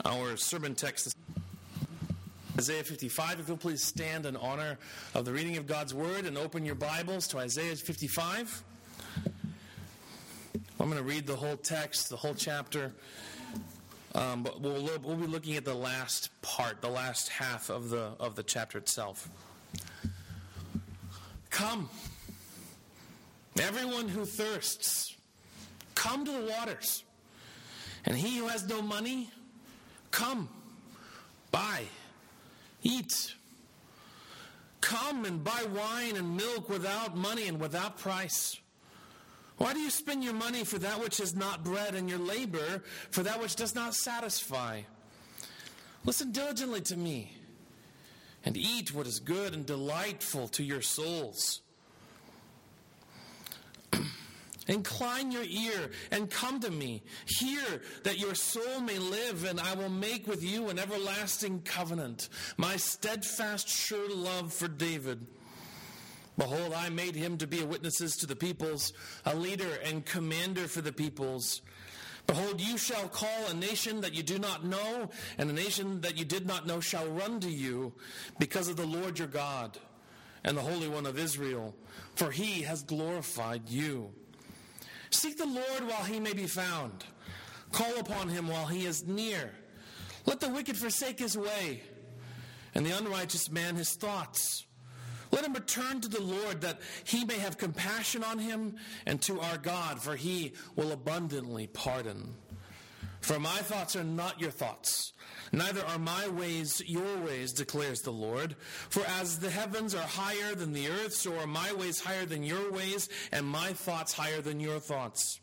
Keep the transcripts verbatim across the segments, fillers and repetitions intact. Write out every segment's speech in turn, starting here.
Our sermon text is Isaiah fifty-five. If you'll please stand in honor of the reading of God's Word and open your Bibles to Isaiah fifty-five. I'm going to read the whole text, the whole chapter, um, but we'll, we'll be looking at the last part, the last half of the of the chapter itself. Come, everyone who thirsts, come to the waters. And he who has no money, come, buy, eat. Come and buy wine and milk without money and without price. Why do you spend your money for that which is not bread, and your labor for that which does not satisfy? Listen diligently to me, and eat what is good and delightful to your souls. Incline your ear and come to me. Hear that your soul may live, and I will make with you an everlasting covenant, my steadfast, sure love for David. Behold, I made him to be a witness to the peoples, a leader and commander for the peoples. Behold, you shall call a nation that you do not know, and a nation that you did not know shall run to you, because of the Lord your God and the Holy One of Israel, for he has glorified you. Seek the Lord while he may be found. Call upon him while he is near. Let the wicked forsake his way, and the unrighteous man his thoughts. Let him return to the Lord, that he may have compassion on him, and to our God, for he will abundantly pardon. For my thoughts are not your thoughts, neither are my ways your ways, declares the Lord. For as the heavens are higher than the earth, so are my ways higher than your ways, and my thoughts higher than your thoughts.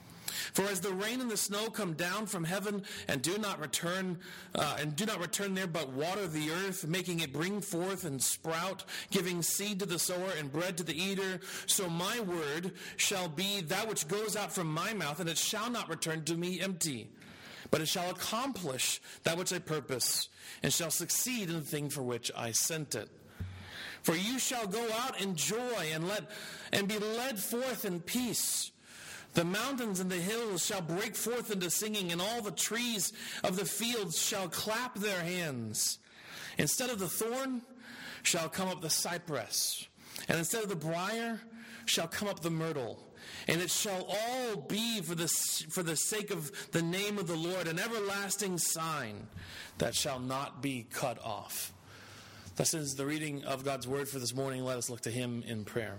For as the rain and the snow come down from heaven and do not return, uh, and do not return there, but water the earth, making it bring forth and sprout, giving seed to the sower and bread to the eater, so my word shall be that which goes out from my mouth, and it shall not return to me empty, but it shall accomplish that which I purpose, and shall succeed in the thing for which I sent it. For you shall go out in joy and let and be led forth in peace. The mountains and the hills shall break forth into singing, and all the trees of the fields shall clap their hands. Instead of the thorn shall come up the cypress, and instead of the briar shall come up the myrtle. And it shall all be for the, for the sake of the name of the Lord, an everlasting sign that shall not be cut off. Thus is the reading of God's word for this morning. Let us look to him in prayer.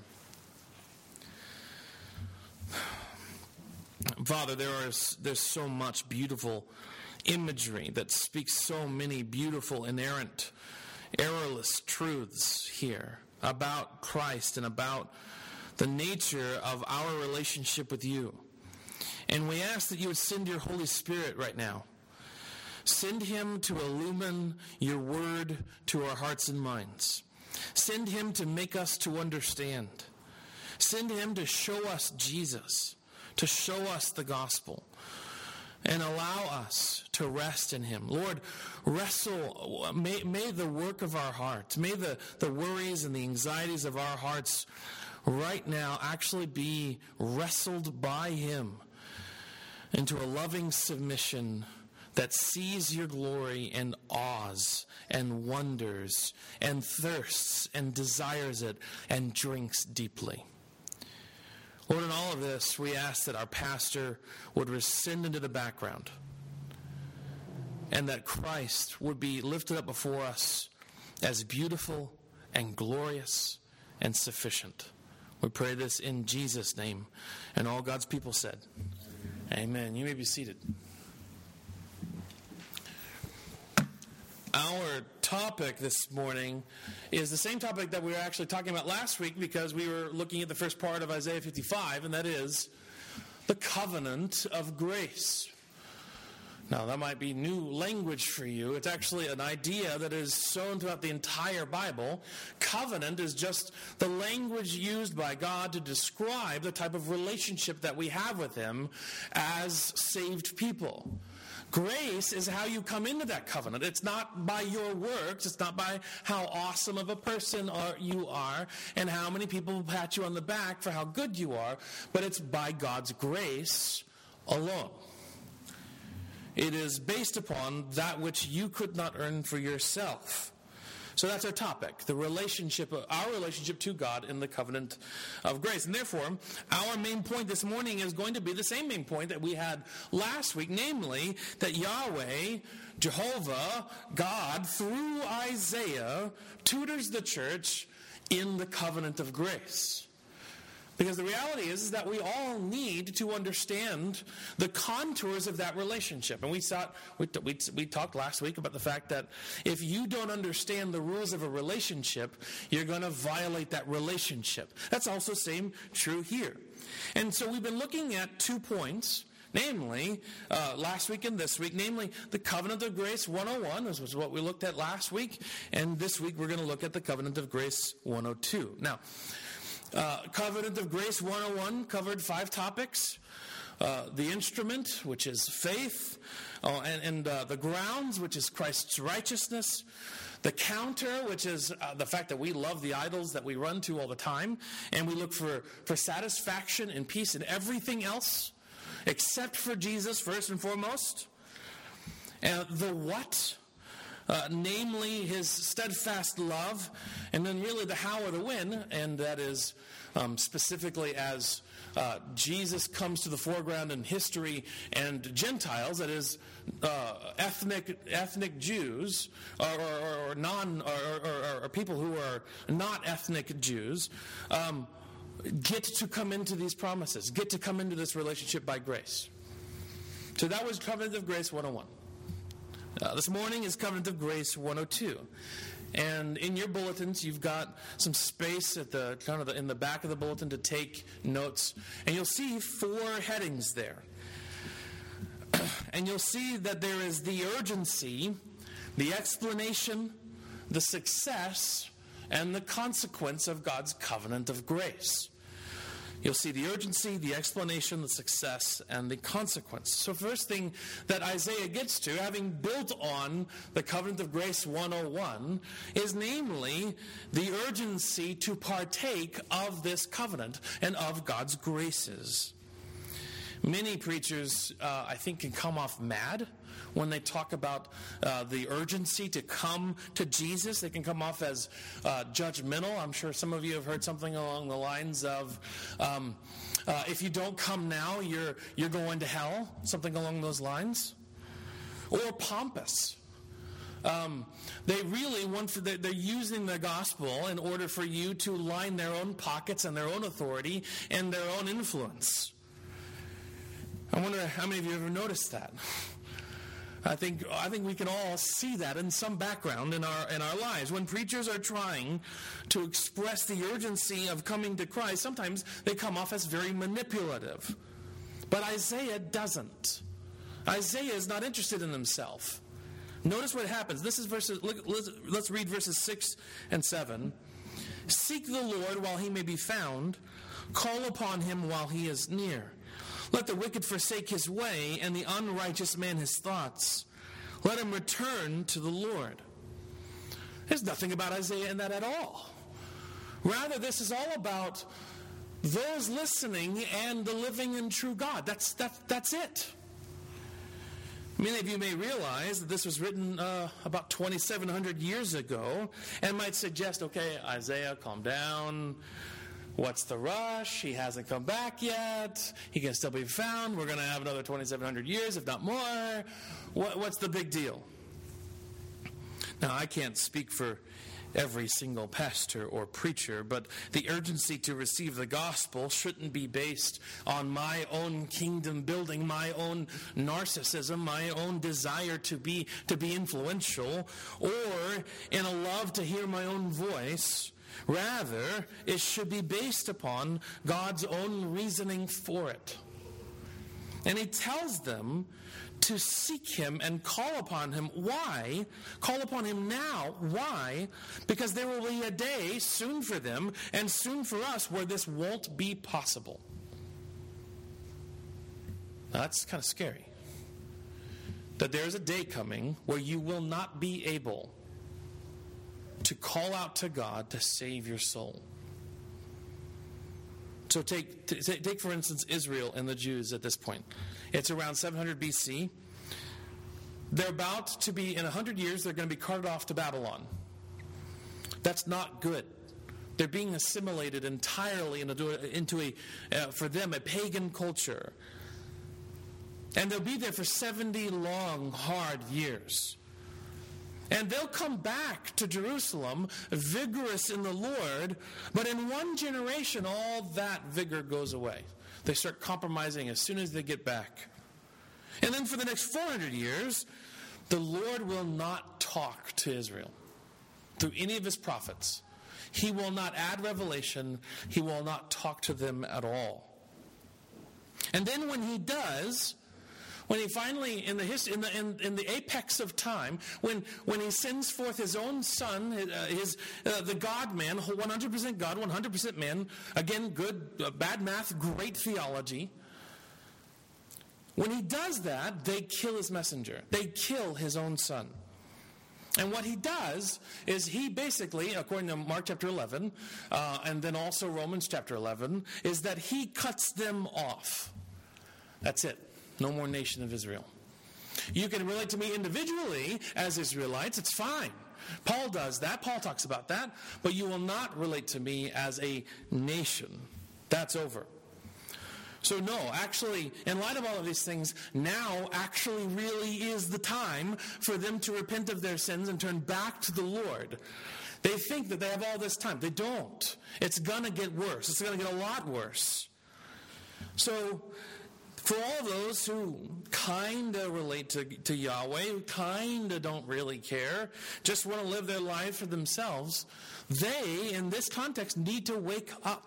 Father, there is there's so much beautiful imagery that speaks so many beautiful, inerrant, errorless truths here about Christ and about the nature of our relationship with you. And we ask that you would send your Holy Spirit right now. Send him to illumine your word to our hearts and minds. Send him to make us to understand. Send him to show us Jesus, to show us the gospel, and allow us to rest in him. Lord, wrestle, may, may the work of our hearts, may the, the worries and the anxieties of our hearts right now actually be wrestled by him into a loving submission that sees your glory and awes and wonders and thirsts and desires it and drinks deeply. Lord, in all of this, we ask that our pastor would rescind into the background, and that Christ would be lifted up before us as beautiful and glorious and sufficient. We pray this in Jesus' name. And all God's people said, amen. You may be seated. Our topic this morning is the same topic that we were actually talking about last week, because we were looking at the first part of Isaiah fifty-five, and that is the covenant of grace. Now, that might be new language for you. It's actually an idea that is sown throughout the entire Bible. Covenant is just the language used by God to describe the type of relationship that we have with him as saved people. Grace is how you come into that covenant. It's not by your works. It's not by how awesome of a person you are and how many people will pat you on the back for how good you are, but it's by God's grace alone. it is based upon that which you could not earn for yourself. So that's our topic, the relationship, our relationship to God in the covenant of grace. And therefore, our main point this morning is going to be the same main point that we had last week, namely that Yahweh, Jehovah, God, through Isaiah, tutors the church in the covenant of grace. Because the reality is, is that we all need to understand the contours of that relationship. And we, saw, we, we, we talked last week about the fact that if you don't understand the rules of a relationship, you're going to violate that relationship. That's also same true here. And so we've been looking at two points, namely, uh, last week and this week, namely the Covenant of Grace one oh one, this was what we looked at last week, and this week we're going to look at the Covenant of Grace one oh two. Now, Uh, Covenant of Grace one oh one covered five topics. Uh, the instrument, which is faith, uh, and, and uh, the grounds, which is Christ's righteousness. The counter, which is uh, the fact that we love the idols that we run to all the time, and we look for, for satisfaction and peace in everything else, except for Jesus first and foremost. And the what, Uh, namely his steadfast love, and then really the how or the when, and that is um, specifically as uh, Jesus comes to the foreground in history and Gentiles, that is uh, ethnic ethnic Jews or, or, or non or, or, or people who are not ethnic Jews um, get to come into these promises, get to come into this relationship by grace. So that was Covenant of Grace one oh one. Uh, this morning is Covenant of Grace one oh two. And in your bulletins, you've got some space at the kind of the, in the back of the bulletin to take notes. And you'll see four headings there. And you'll see that there is the urgency, the explanation, the success, and the consequence of God's covenant of grace. You'll see the urgency, the explanation, the success, and the consequence. So first thing that Isaiah gets to, having built on the Covenant of Grace one oh one, is namely the urgency to partake of this covenant and of God's graces. Many preachers, uh, I think, can come off mad when they talk about uh, the urgency to come to Jesus. They can come off as uh, judgmental. I'm sure some of you have heard something along the lines of, um, uh, if you don't come now, you're you're going to hell, something along those lines. Or pompous. Um, they really want for the, they're using the gospel in order for you to line their own pockets and their own authority and their own influence. I wonder how many of you have ever noticed that. I think I think we can all see that in some background in our in our lives. When preachers are trying to express the urgency of coming to Christ, sometimes they come off as very manipulative. But Isaiah doesn't. Isaiah is not interested in himself. Notice what happens. This is verses. Look, let's, let's read verses six and seven. Seek the Lord while he may be found. Call upon him while he is near. Let the wicked forsake his way, and the unrighteous man his thoughts. Let him return to the Lord. There's nothing about Isaiah in that at all. Rather, this is all about those listening and the living and true God. That's, that, that's it. Many of you may realize that this was written uh, about twenty-seven hundred years ago, and might suggest, okay, Isaiah, calm down. What's the rush? He hasn't come back yet. He can still be found. We're going to have another twenty-seven hundred years, if not more. What, what's the big deal? Now, I can't speak for every single pastor or preacher, but the urgency to receive the gospel shouldn't be based on my own kingdom building, my own narcissism, my own desire to be to be influential, or in a love to hear my own voice. Rather, it should be based upon God's own reasoning for it. And he tells them to seek him and call upon him. Why? Call upon him now. Why? Because there will be a day soon for them and soon for us where this won't be possible. Now, that's kind of scary. That there's a day coming where you will not be able to call out to God to save your soul. So take, take, take for instance, Israel and the Jews at this point. It's around seven hundred B C. They're about to be, in a hundred years, they're going to be carted off to Babylon. That's not good. They're being assimilated entirely into, into a, uh, for them, a pagan culture. And they'll be there for seventy long, hard years. And they'll come back to Jerusalem, vigorous in the Lord, but in one generation, all that vigor goes away. They start compromising as soon as they get back. And then for the next four hundred years, the Lord will not talk to Israel through any of his prophets. He will not add revelation. He will not talk to them at all. And then when he does, when he finally, in the history, in the in, in the apex of time, when when he sends forth his own son, uh, his uh, the God-man, one hundred percent God, one hundred percent man, again, good, uh, bad math, great theology. When he does that, they kill his messenger. They kill his own son. And what he does is he basically, according to Mark chapter eleven, uh, and then also Romans chapter eleven, is that he cuts them off. That's it. No more nation of Israel. You can relate to me individually as Israelites. It's fine. Paul does that. Paul talks about that. But you will not relate to me as a nation. That's over. So no, actually, in light of all of these things, now actually really is the time for them to repent of their sins and turn back to the Lord. They think that they have all this time. They don't. It's going to get worse. It's going to get a lot worse. So for all those who kind of relate to, to Yahweh, kind of don't really care, just want to live their life for themselves, they, in this context, need to wake up.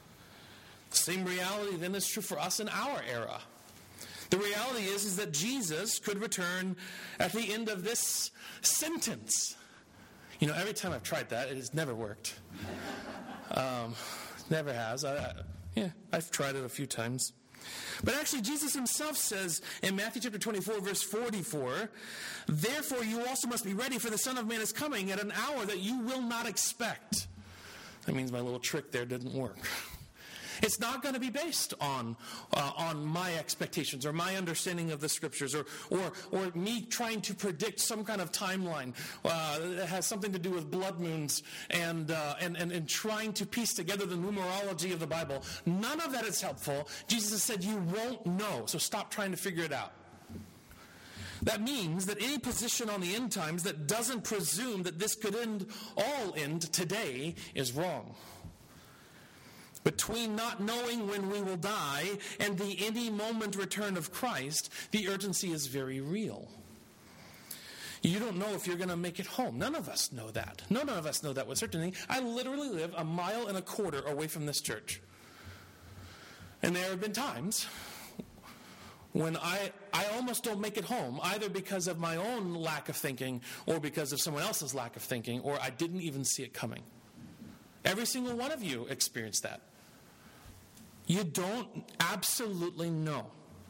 Same reality then is true for us in our era. The reality is, is that Jesus could return at the end of this sentence. You know, every time I've tried that, it has never worked. Um, never has. I, I, yeah, I've tried it a few times. But actually, Jesus himself says in Matthew chapter twenty-four, verse forty-four, "Therefore you also must be ready, for the Son of Man is coming at an hour that you will not expect." That means my little trick there didn't work. It's not going to be based on uh, on my expectations or my understanding of the Scriptures or or or me trying to predict some kind of timeline uh, that has something to do with blood moons and, uh, and and and trying to piece together the numerology of the Bible. None of that is helpful. Jesus has said you won't know, so stop trying to figure it out. That means that any position on the end times that doesn't presume that this could end all end today is wrong. Between not knowing when we will die and the any moment return of Christ, the urgency is very real. You don't know if you're going to make it home. None of us know that. None of us know that with certainty. I literally live a mile and a quarter away from this church. And there have been times when I, I almost don't make it home, either because of my own lack of thinking or because of someone else's lack of thinking, or I didn't even see it coming. Every single one of you experienced that. You don't absolutely know.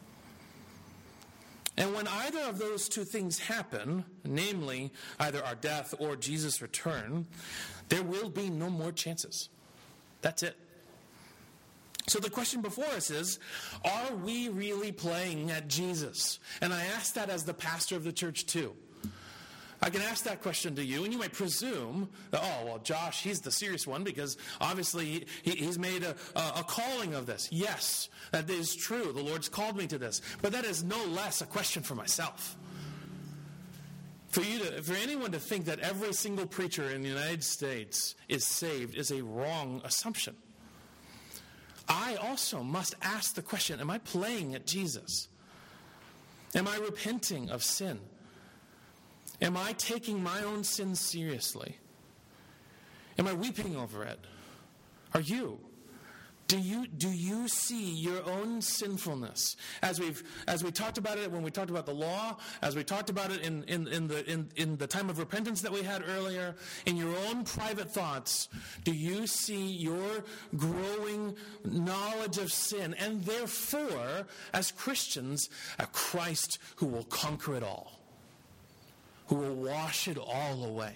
And when either of those two things happen, namely either our death or Jesus' return, there will be no more chances. That's it. So the question before us is, are we really playing at Jesus? And I ask that as the pastor of the church too. I can ask that question to you, and you might presume that, oh, well, Josh, he's the serious one because obviously he, he's made a, a calling of this. Yes, that is true. The Lord's called me to this. But that is no less a question for myself. For you to, for anyone to think that every single preacher in the United States is saved is a wrong assumption. I also must ask the question, am I playing at Jesus? Am I repenting of sin? Am I taking my own sin seriously? Am I weeping over it? Are you? Do you do you see your own sinfulness? As we've as we talked about it when we talked about the law, as we talked about it in, in, in the in, in the time of repentance that we had earlier, in your own private thoughts, do you see your growing knowledge of sin and therefore, as Christians, a Christ who will conquer it all? Who will wash it all away?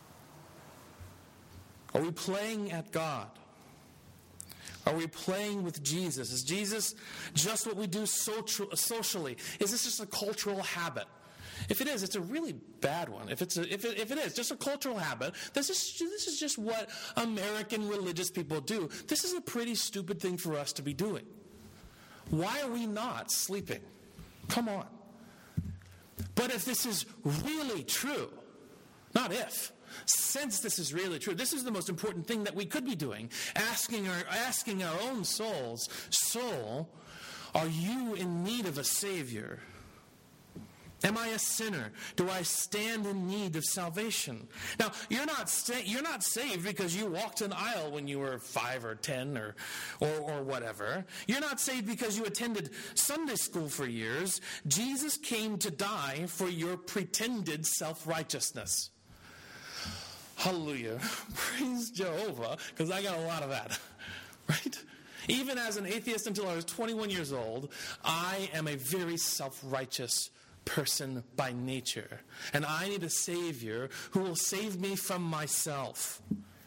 Are we playing at God? Are we playing with Jesus? Is Jesus just what we do socially? Is this just a cultural habit? If it is, it's a really bad one. If it's a, if it, if it is just a cultural habit, this is this is just what American religious people do. This is a pretty stupid thing for us to be doing. Why are we not sleeping? Come on. But if this is really true, not if, since this is really true, this is the most important thing that we could be doing. Asking our asking our own souls, soul, are you in need of a Savior? Am I a sinner? Do I stand in need of salvation? Now, you're not sa- you're not saved because you walked an aisle when you were five or ten or, or or whatever. You're not saved because you attended Sunday school for years. Jesus came to die for your pretended self-righteousness. Hallelujah. Praise Jehovah, because I got a lot of that. Right? Even as an atheist until I was twenty-one years old, I am a very self-righteous person by nature. And I need a Savior who will save me from myself.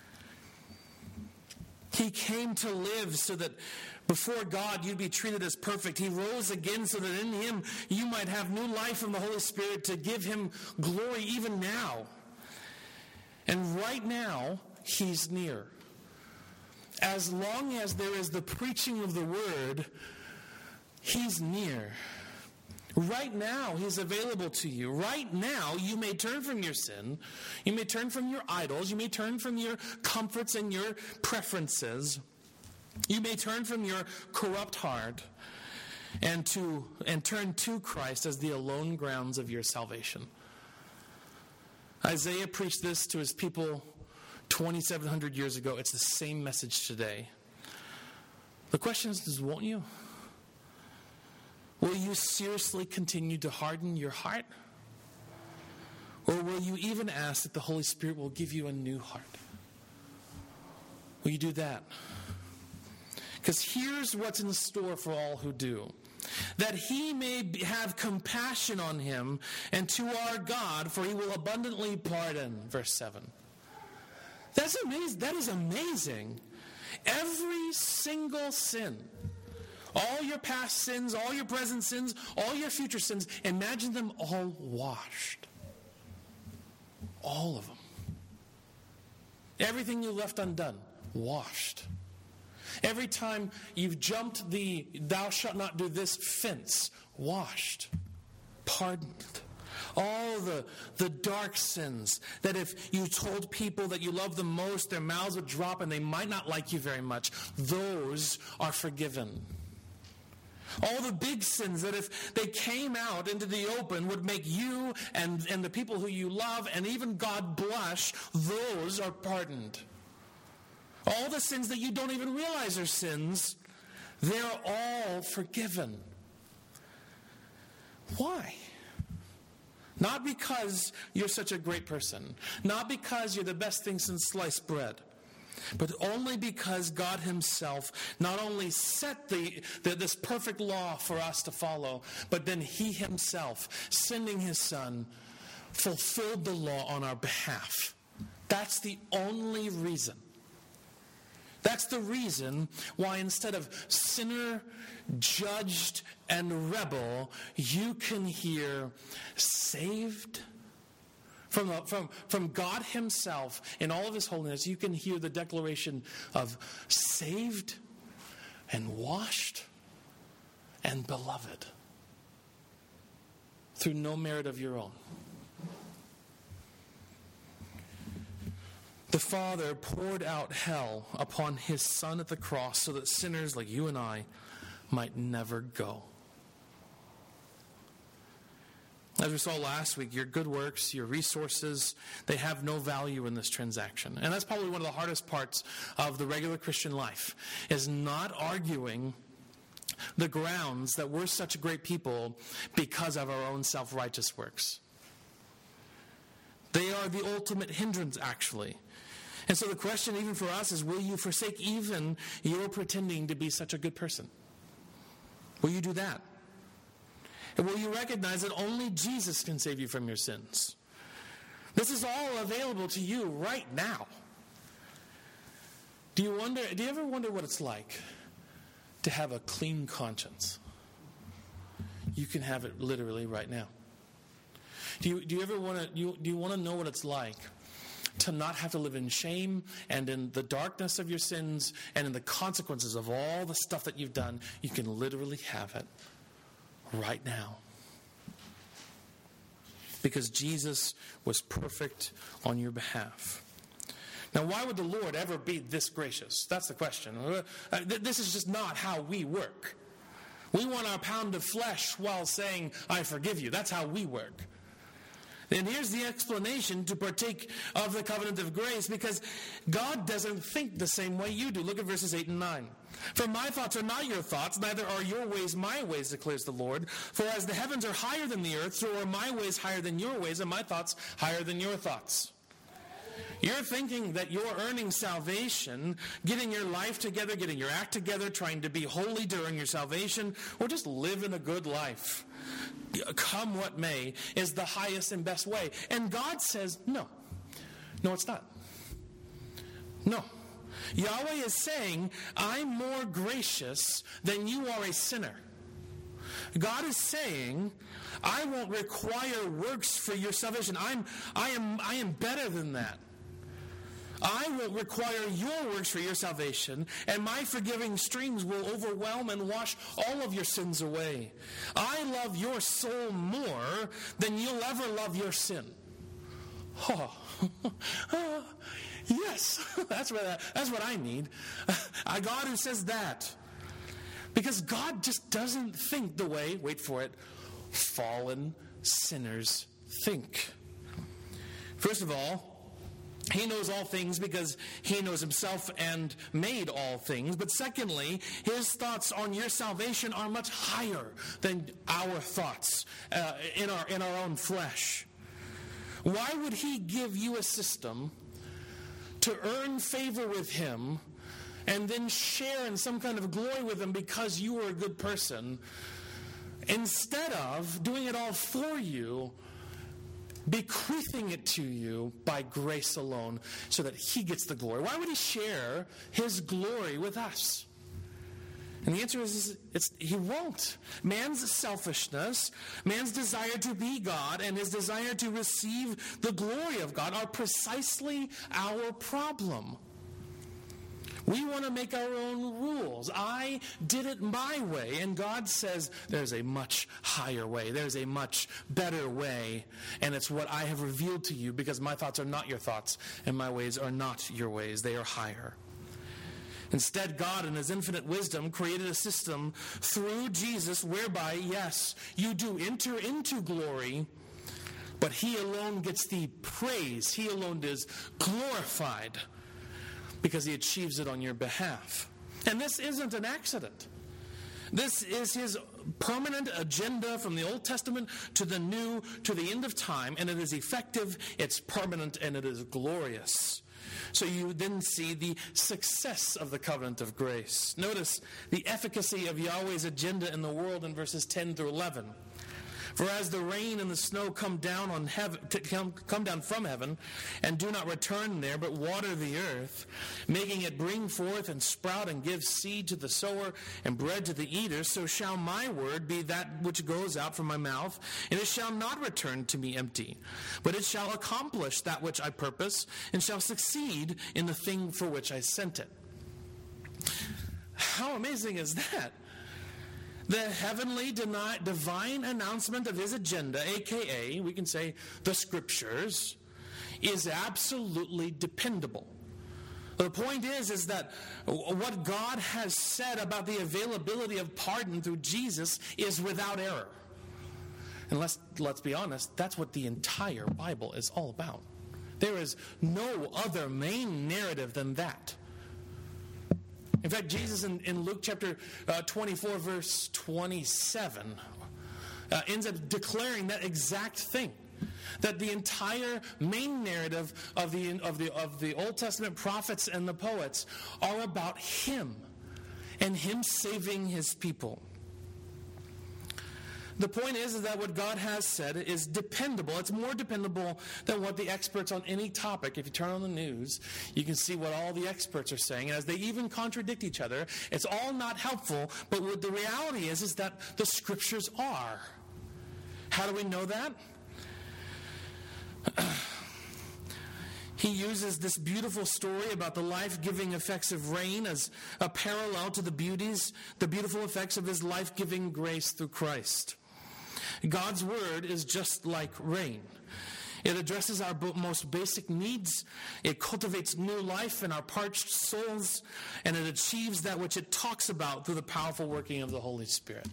He came to live so that before God you'd be treated as perfect. He rose again so that in Him you might have new life from the Holy Spirit to give Him glory even now. And right now, He's near. As long as there is the preaching of the Word, He's near. Right now, He's available to you. Right now, you may turn from your sin. You may turn from your idols. You may turn from your comforts and your preferences. You may turn from your corrupt heart and to and turn to Christ as the alone grounds of your salvation. Isaiah preached this to his people twenty-seven hundred years ago. It's the same message today. The question is, won't you? Will you seriously continue to harden your heart? Or will you even ask that the Holy Spirit will give you a new heart? Will you do that? Because here's what's in store for all who do. That He may have compassion on him and to our God, for He will abundantly pardon. Verse seven. That's amazing. That is amazing. Every single sin, all your past sins, all your present sins, all your future sins, imagine them all washed. All of them. Everything you left undone, washed. Every time you've jumped the thou shalt not do this fence, washed, pardoned. All the, the dark sins that if you told people that you love them most, their mouths would drop and they might not like you very much, those are forgiven. All the big sins that if they came out into the open would make you and, and the people who you love and even God blush, those are pardoned. All the sins that you don't even realize are sins, they're all forgiven. Why? Not because you're such a great person. Not because you're the best thing since sliced bread. But only because God Himself not only set the, the this perfect law for us to follow, but then He Himself, sending His Son, fulfilled the law on our behalf. That's the only reason. That's the reason why instead of sinner, judged, and rebel, you can hear saved. From, from, from God Himself in all of His holiness, you can hear the declaration of saved and washed and beloved through no merit of your own. The Father poured out hell upon His Son at the cross so that sinners like you and I might never go. As we saw last week, your good works, your resources, they have no value in this transaction. And that's probably one of the hardest parts of the regular Christian life, is not arguing the grounds that we're such great people because of our own self-righteous works. They are the ultimate hindrance, actually. And so the question even for us is, will you forsake even your pretending to be such a good person? Will you do that? And will you recognize that only Jesus can save you from your sins? This is all available to you right now. Do you wonder, do you ever wonder what it's like to have a clean conscience? You can have it literally right now. Do you, do you ever want to, you, do you want to know what it's like to not have to live in shame and in the darkness of your sins and in the consequences of all the stuff that you've done? You can literally have it right now. Because Jesus was perfect on your behalf. Now, why would the Lord ever be this gracious? That's the question. This is just not how we work. We want our pound of flesh while saying, I forgive you. That's how we work. And here's the explanation to partake of the covenant of grace, because God doesn't think the same way you do. Look at verses eight and nine. For my thoughts are not your thoughts, neither are your ways my ways, declares the Lord. For as the heavens are higher than the earth, so are my ways higher than your ways, and my thoughts higher than your thoughts. You're thinking that you're earning salvation, getting your life together, getting your act together, trying to be holy during your salvation, or just living a good life, come what may, is the highest and best way. And God says, no. No, it's not. No. Yahweh is saying, I'm more gracious than you are a sinner. God is saying, I won't require works for your salvation. I'm, I am, I am better than that. I will require your works for your salvation, and my forgiving streams will overwhelm and wash all of your sins away. I love your soul more than you'll ever love your sin. Oh, oh yes, that's what, I, that's what I need. A God who says that. Because God just doesn't think the way, wait for it, fallen sinners think. First of all, He knows all things because He knows Himself and made all things. But secondly, His thoughts on your salvation are much higher than our thoughts uh, in our in our own flesh. Why would He give you a system to earn favor with Him and then share in some kind of glory with Him because you are a good person, instead of doing it all for you, bequeathing it to you by grace alone so that He gets the glory? Why would He share His glory with us? And the answer is, it's, He won't. Man's selfishness, man's desire to be God, and his desire to receive the glory of God are precisely our problem. We want to make our own rules. I did it my way. And God says there's a much higher way. There's a much better way. And it's what I have revealed to you, because my thoughts are not your thoughts and my ways are not your ways. They are higher. Instead, God in His infinite wisdom created a system through Jesus whereby, yes, you do enter into glory, but He alone gets the praise. He alone is glorified, because He achieves it on your behalf. And this isn't an accident. This is His permanent agenda from the Old Testament to the New, to the end of time, and it is effective, it's permanent, and it is glorious. So you then see the success of the covenant of grace. Notice the efficacy of Yahweh's agenda in the world in verses ten through eleven. For as the rain and the snow come down on heaven, come, come down from heaven, and do not return there, but water the earth, making it bring forth and sprout and give seed to the sower and bread to the eater, so shall my word be that which goes out from my mouth, and it shall not return to me empty, but it shall accomplish that which I purpose, and shall succeed in the thing for which I sent it. How amazing is that? The heavenly divine announcement of His agenda, a k a we can say the Scriptures, is absolutely dependable. The point is, is that what God has said about the availability of pardon through Jesus is without error. And let's, let's be honest, that's what the entire Bible is all about. There is no other main narrative than that. In fact, Jesus in, in Luke chapter uh, twenty-four, verse twenty-seven, uh, ends up declaring that exact thing. That the entire main narrative of the, of the, of the Old Testament prophets and the poets are about Him and Him saving His people. The point is, is that what God has said is dependable. It's more dependable than what the experts on any topic, if you turn on the news, you can see what all the experts are saying. And as they even contradict each other, it's all not helpful. But what the reality is, is that the Scriptures are. How do we know that? He uses this beautiful story about the life-giving effects of rain as a parallel to the beauties, the beautiful effects of his life-giving grace through Christ. God's word is just like rain. It addresses our most basic needs. It cultivates new life in our parched souls, and it achieves that which it talks about through the powerful working of the Holy Spirit.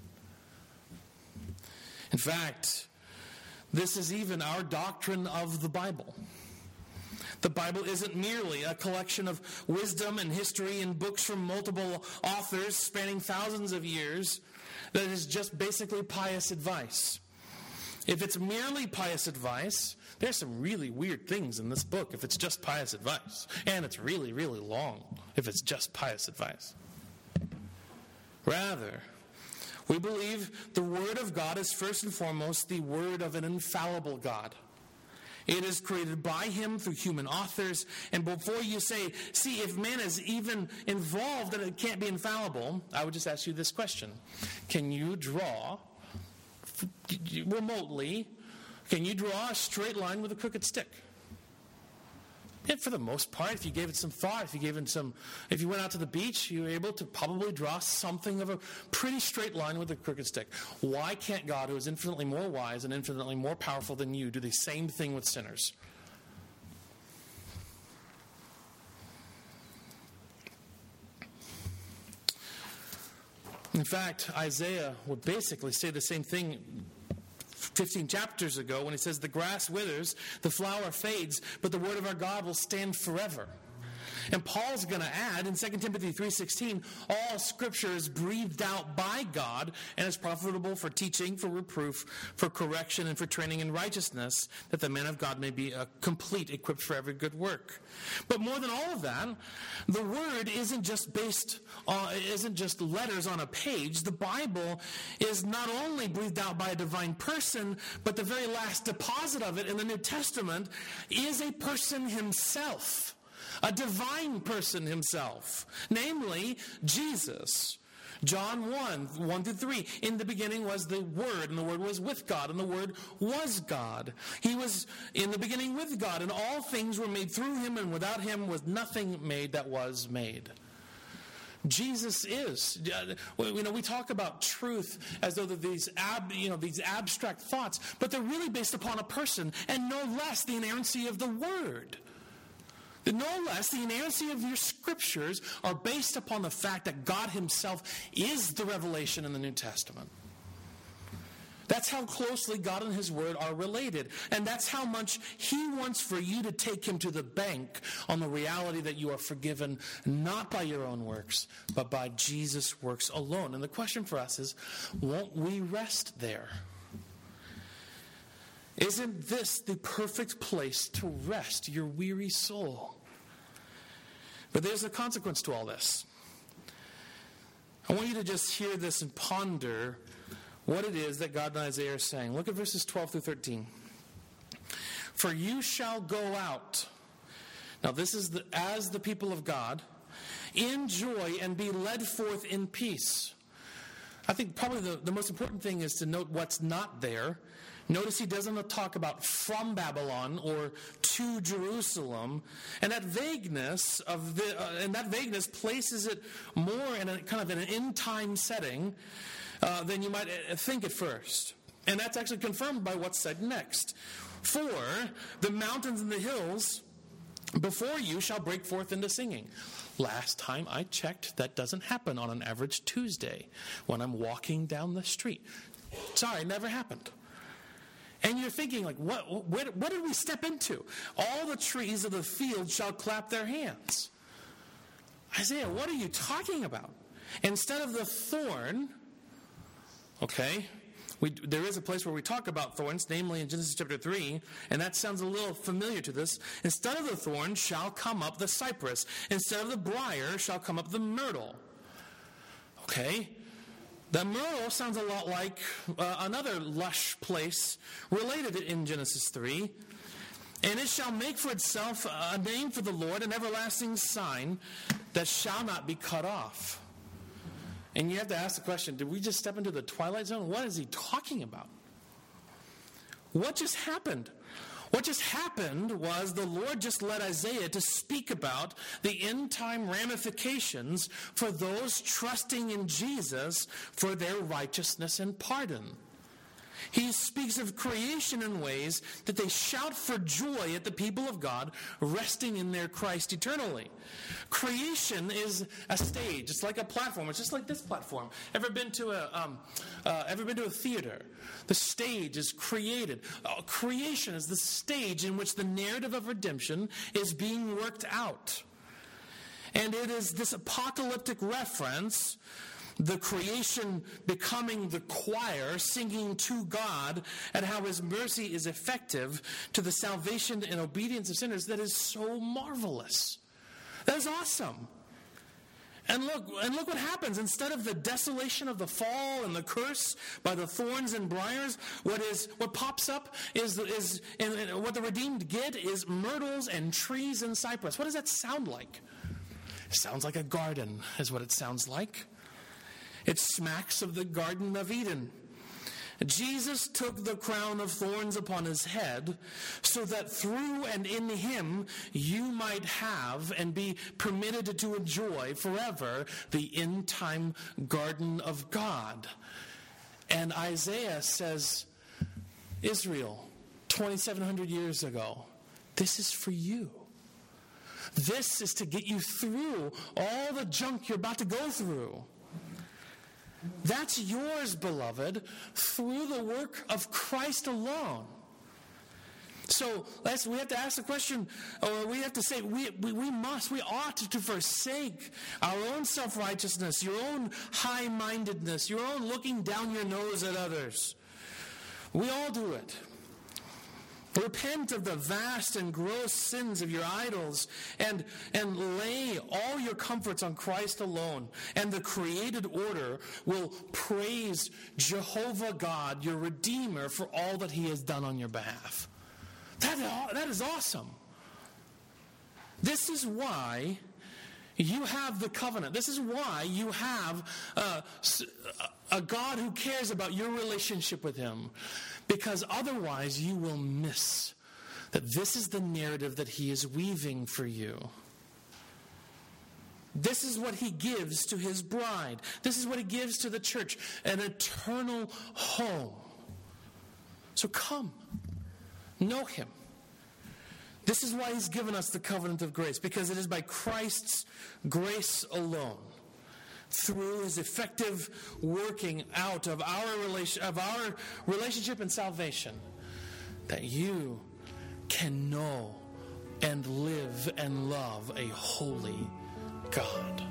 In fact, this is even our doctrine of the Bible. The Bible isn't merely a collection of wisdom and history and books from multiple authors spanning thousands of years that is just basically pious advice. If it's merely pious advice, there's some really weird things in this book if it's just pious advice. And it's really, really long if it's just pious advice. Rather, we believe the Word of God is first and foremost the Word of an infallible God. It is created by Him through human authors. And before you say, see, if man is even involved and it can't be infallible, I would just ask you this question. Can you draw remotely, can you draw a straight line with a crooked stick? And for the most part, if you gave it some thought, if you gave it some, if you went out to the beach, you were able to probably draw something of a pretty straight line with a crooked stick. Why can't God, who is infinitely more wise and infinitely more powerful than you, do the same thing with sinners? In fact, Isaiah would basically say the same thing fifteen chapters ago when he says, the grass withers, the flower fades, but the word of our God will stand forever. And Paul's going to add in Second Timothy three sixteen, all scripture is breathed out by God and is profitable for teaching, for reproof, for correction, and for training in righteousness, that the man of God may be a complete, equipped for every good work. But more than all of that, the word isn't just based on, isn't just letters on a page. The Bible is not only breathed out by a divine person, but the very last deposit of it in the New Testament is a person himself. A divine person himself, namely Jesus. John one, one through three. In the beginning was the Word, and the Word was with God, and the Word was God. He was in the beginning with God, and all things were made through him, and without him was nothing made that was made. Jesus is. You know, we talk about truth as though they're these ab, you know, these abstract thoughts, but they're really based upon a person, and no less the inerrancy of the Word. No less, the inerrancy of your scriptures are based upon the fact that God himself is the revelation in the New Testament. That's how closely God and his word are related. And that's how much he wants for you to take him to the bank on the reality that you are forgiven not by your own works, but by Jesus' works alone. And the question for us is, won't we rest there? Isn't this the perfect place to rest your weary soul? But there's a consequence to all this. I want you to just hear this and ponder what it is that God and Isaiah are saying. Look at verses twelve through thirteen. For you shall go out. Now this is the, as the people of God, in joy and be led forth in peace. I think probably the, the most important thing is to note what's not there. Notice he doesn't talk about from Babylon or to Jerusalem, and that vagueness of the uh, and that vagueness places it more in a kind of in an end-time setting uh, than you might think at first. And that's actually confirmed by what's said next. For the mountains and the hills before you shall break forth into singing. Last time I checked, that doesn't happen on an average Tuesday when I'm walking down the street. Sorry, it never happened. And you're thinking, like, what, what, what did we step into? All the trees of the field shall clap their hands. Isaiah, what are you talking about? Instead of the thorn, okay, we, there is a place where we talk about thorns, namely in Genesis chapter three, and that sounds a little familiar to this. Instead of the thorn shall come up the cypress. Instead of the briar shall come up the myrtle. Okay? The myrtle sounds a lot like uh, another lush place related in Genesis three. And it shall make for itself a name for the Lord, an everlasting sign that shall not be cut off. And you have to ask the question, did we just step into the twilight zone? What is he talking about? What just happened? What just happened was the Lord just led Isaiah to speak about the end-time ramifications for those trusting in Jesus for their righteousness and pardon. He speaks of creation in ways that they shout for joy at the people of God resting in their Christ eternally. Creation is a stage. It's like a platform. It's just like this platform. Ever been to a um, uh, ever been to a theater? The stage is created. Uh, creation is the stage in which the narrative of redemption is being worked out. And it is this apocalyptic reference, the creation becoming the choir singing to God and how his mercy is effective to the salvation and obedience of sinners, that is so marvelous. That is awesome. And look, and look what happens. Instead of the desolation of the fall and the curse by the thorns and briars, what is what pops up is is and, and what the redeemed get is myrtles and trees and cypress. What does that sound like? It sounds like a garden, is what it sounds like. It smacks of the Garden of Eden. Jesus took the crown of thorns upon his head so that through and in him you might have and be permitted to enjoy forever the end-time garden of God. And Isaiah says, Israel, twenty-seven hundred years ago, this is for you. This is to get you through all the junk you're about to go through. That's yours, beloved, through the work of Christ alone. So let's, we have to ask the question, or we have to say, we, we, we must, we ought to forsake our own self-righteousness, your own high-mindedness, your own looking down your nose at others. We all do it. Repent of the vast and gross sins of your idols and, and lay all your comforts on Christ alone. And the created order will praise Jehovah God, your Redeemer, for all that he has done on your behalf. That, that is awesome. This is why you have the covenant. This is why you have uh, a God who cares about your relationship with him. Because otherwise you will miss that this is the narrative that he is weaving for you. This is what he gives to his bride. This is what he gives to the church, an eternal home. So come, know him. This is why he's given us the covenant of grace, because it is by Christ's grace alone, through his effective working out of our relation, of our relationship and salvation, that you can know and live and love a holy God.